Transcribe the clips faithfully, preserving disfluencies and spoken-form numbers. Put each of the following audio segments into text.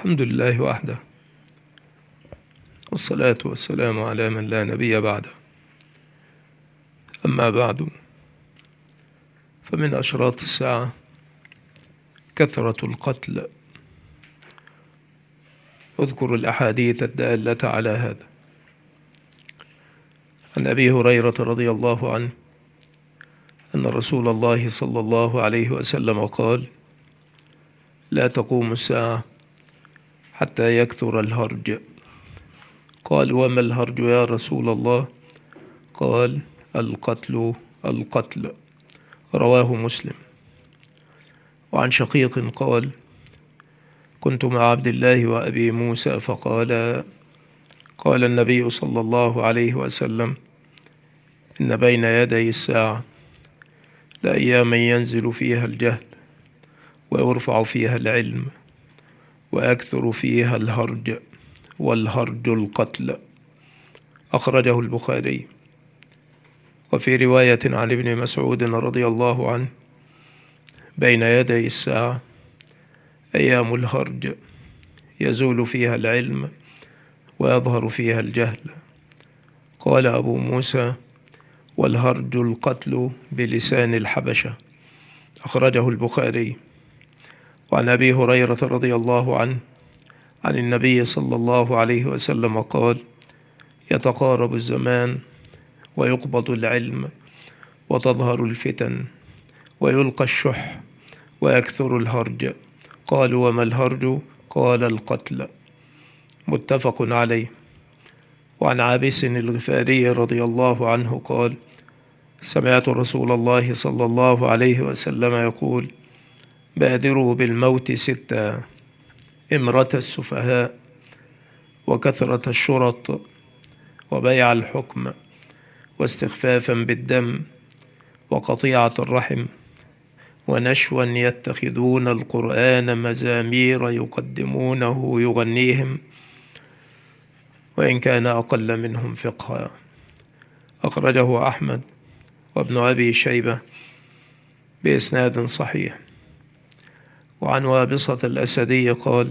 الحمد لله وحده، والصلاة والسلام على من لا نبي بعده. أما بعد، فمن أشراط الساعة كثرة القتل. اذكر الأحاديث الدالة على هذا. عن أبي هريرة رضي الله عنه أن رسول الله صلى الله عليه وسلم قال: لا تقوم الساعة حتى يكثر الهرج. قال: وما الهرج يا رسول الله؟ قال: القتل القتل. رواه مسلم. وعن شقيق قال: كنت مع عبد الله وأبي موسى فقال: قال النبي صلى الله عليه وسلم: إن بين يدي الساعة لأياما ينزل فيها الجهل ويرفع فيها العلم ويكثر فيها الهرج، والهرج القتل. أخرجه البخاري. وفي رواية عن ابن مسعود رضي الله عنه: بين يدي الساعة أيام الهرج يزول فيها العلم ويظهر فيها الجهل. قال أبو موسى: والهرج القتل بلسان الحبشة. أخرجه البخاري. وعن أبي هريرة رضي الله عنه عن النبي صلى الله عليه وسلم قال: يتقارب الزمان ويقبض العلم وتظهر الفتن ويلقى الشح ويكثر الهرج. قالوا: وما الهرج؟ قال: القتل. متفق عليه. وعن عابس الغفاري رضي الله عنه قال: سمعت رسول الله صلى الله عليه وسلم يقول: بادروا بالموت ستا: إمرة السفهاء، وكثرة الشرط، وبيع الحكم، واستخفافا بالدم، وقطيعة الرحم، ونشوا يتخذون القرآن مزامير يقدمونه يغنيهم وإن كان أقل منهم فقها. أخرجه أحمد وابن أبي شيبة بإسناد صحيح. وعن وابصة الأسدي قال: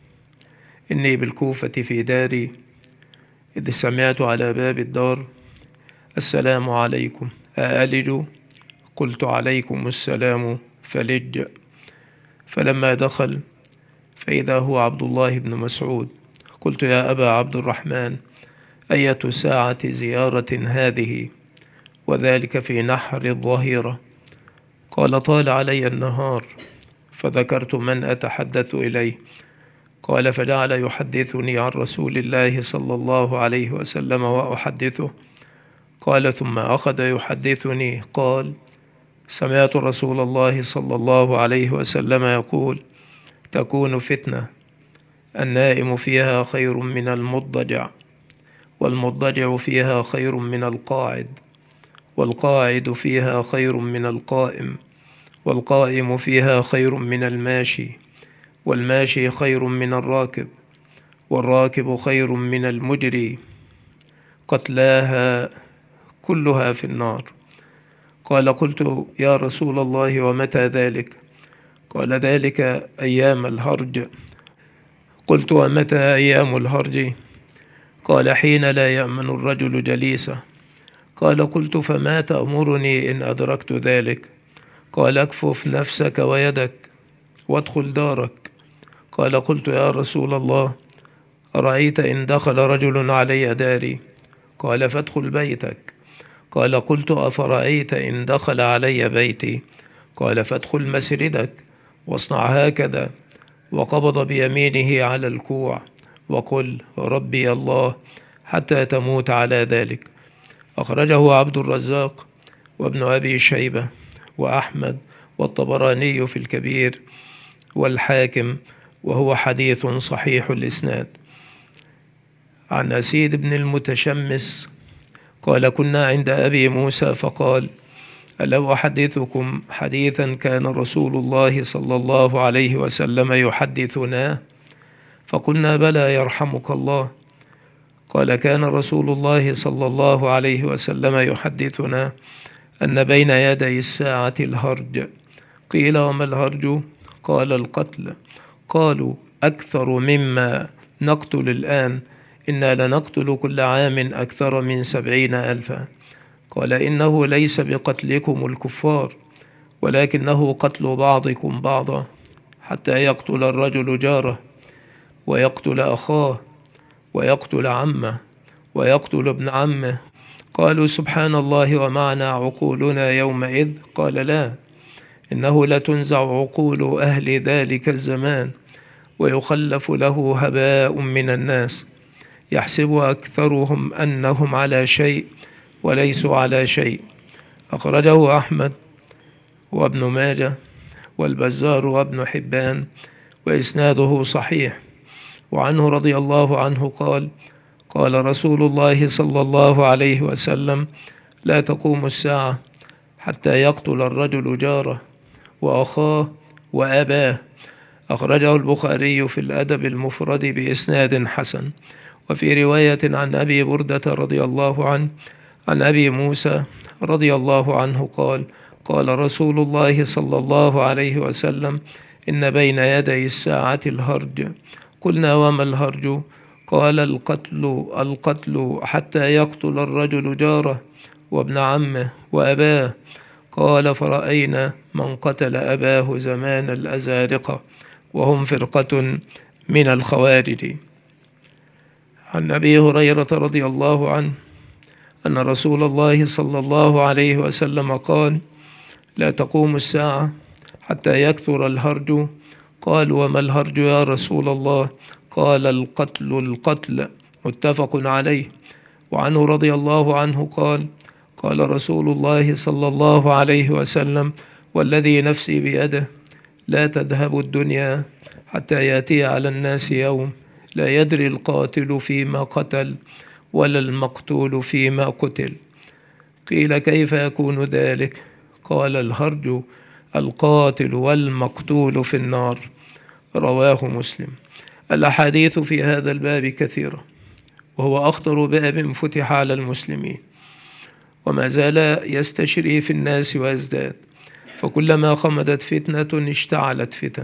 إني بالكوفة في داري إذ سمعت على باب الدار: السلام عليكم، أألج؟ قلت: عليكم السلام، فلج. فلما دخل فإذا هو عبد الله بن مسعود، قلت: يا أبا عبد الرحمن، أية ساعة زيارة هذه؟ وذلك في نحر الظهيرة. قال: طال علي النهار، فذكرت من أتحدث إليه. قال: فجعل يحدثني عن رسول الله صلى الله عليه وسلم وأحدثه. قال: ثم أخذ يحدثني. قال: سمعت رسول الله صلى الله عليه وسلم يقول: تكون فتنة النائم فيها خير من المضجع، والمضجع فيها خير من القاعد، والقاعد فيها خير من القائم، والقائم فيها خير من الماشي، والماشي خير من الراكب، والراكب خير من المجري. قتلاها كلها في النار. قال: قلت: يا رسول الله، ومتى ذلك؟ قال: ذلك أيام الهرج. قلت: ومتى أيام الهرج؟ قال: حين لا يأمن الرجل جليسه. قال: قلت: فما تأمرني إن أدركت ذلك؟ قال: اكفف نفسك ويدك وادخل دارك. قال: قلت: يا رسول الله، أرأيت إن دخل رجل علي داري؟ قال: فادخل بيتك. قال: قلت: أفرأيت إن دخل علي بيتي؟ قال: فادخل مسردك واصنع هكذا. وقبض بيمينه على الكوع وقل: ربي الله، حتى تموت على ذلك. أخرجه عبد الرزاق وابن أبي شيبة وأحمد والطبراني في الكبير والحاكم، وهو حديث صحيح الإسناد. عن أسيد بن المتشمس قال: كنا عند أبي موسى فقال: ألو أحدثكم حديثا كان رسول الله صلى الله عليه وسلم يحدثنا؟ فقلنا: بلى يرحمك الله. قال: كان رسول الله صلى الله عليه وسلم يحدثنا أن بين يدي الساعة الهرج. قيل: وما الهرج؟ قال: القتل. قالوا: أكثر مما نقتل الآن، إنا لنقتل كل عام أكثر من سبعين ألفا. قال إنه ليس بقتلكم الكفار، ولكنه قتل بعضكم بعضا، حتى يقتل الرجل جاره، ويقتل أخاه، ويقتل عمه، ويقتل ابن عمه. قالوا سبحان الله ومعنا عقولنا يومئذ؟ قال لا، إنه لتنزع عقول أهل ذلك الزمان، ويخلف له هباء من الناس، يحسب أكثرهم أنهم على شيء وليسوا على شيء. أخرجه أحمد وابن ماجه والبزار وابن حبان، وإسناده صحيح. وعنه رضي الله عنه قال: قال رسول الله صلى الله عليه وسلم: لا تقوم الساعة حتى يقتل الرجل جاره وأخاه وأباه. أخرجه البخاري في الأدب المفرد بإسناد حسن. وفي رواية عن أبي بردة رضي الله عنه عن أبي موسى رضي الله عنه قال: قال رسول الله صلى الله عليه وسلم: إن بين يدي الساعة الهرج. قلنا: وما الهرج؟ قال: القتل القتل حتى يقتل الرجل جاره وابن عمه وأباه. قال: فرأينا من قتل أباه زمان الأزارقة، وهم فرقة من الخوارج. عن أبي هريرة رضي الله عنه أن رسول الله صلى الله عليه وسلم قال: لا تقوم الساعة حتى يكثر الهرج. قال: وما الهرج يا رسول الله؟ قال: القتل القتل. متفق عليه. وعنه رضي الله عنه قال: قال رسول الله صلى الله عليه وسلم: والذي نفسي بيده لا تذهب الدنيا حتى يأتي على الناس يوم لا يدري القاتل فيما قتل ولا المقتول فيما قتل. قيل: كيف يكون ذلك؟ قال: الهرج القاتل والمقتول في النار. رواه مسلم. الأحاديث في هذا الباب كثيرة، وهو أخطر باب فتح على المسلمين، وما زال يستشري في الناس ويزداد، فكلما خمدت فتنة اشتعلت فتن،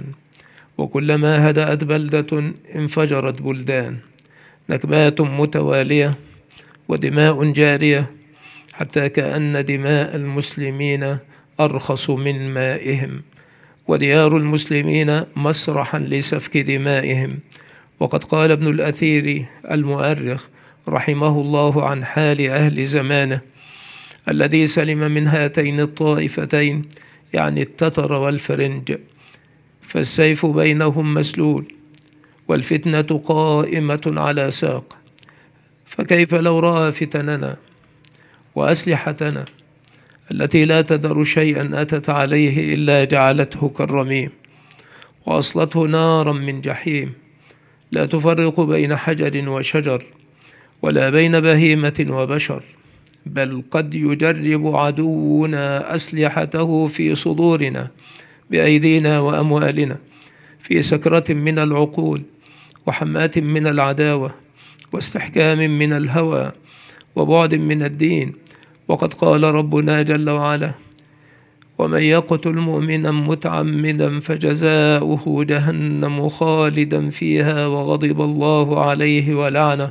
وكلما هدأت بلدة انفجرت بلدان. نكبات متوالية ودماء جارية، حتى كأن دماء المسلمين أرخص من مائهم، وديار المسلمين مسرحا لسفك دمائهم. وقد قال ابن الأثير المؤرخ رحمه الله عن حال أهل زمانه: الذي سلم من هاتين الطائفتين، يعني التتر والفرنج، فالسيف بينهم مسلول، والفتنة قائمة على ساق. فكيف لو رأى فتننا وأسلحتنا التي لا تذر شيئا أتت عليه إلا جعلته كالرميم، وأصلته نارا من جحيم، لا تفرق بين حجر وشجر، ولا بين بهيمة وبشر، بل قد يجرب عدونا أسلحته في صدورنا بأيدينا وأموالنا، في سكرة من العقول، وحماة من العداوة، واستحكام من الهوى، وبعد من الدين. وقد قال ربنا جل وعلا: ومن يقتل مؤمنا متعمدا فجزاؤه جهنم خالدا فيها وغضب الله عليه ولعنه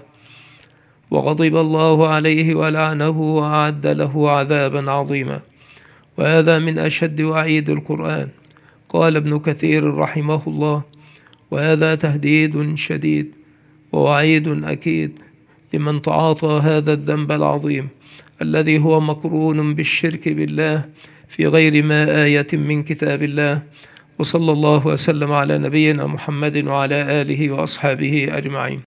وغضب الله عليه ولعنه وأعد له عذابا عظيما. وهذا من أشد وعيد القرآن. قال ابن كثير رحمه الله: وهذا تهديد شديد ووعيد أكيد لمن تعاطى هذا الذنب العظيم الذي هو مقرون بالشرك بالله في غير ما آية من كتاب الله. وصلى الله وسلم على نبينا محمد وعلى آله وأصحابه أجمعين.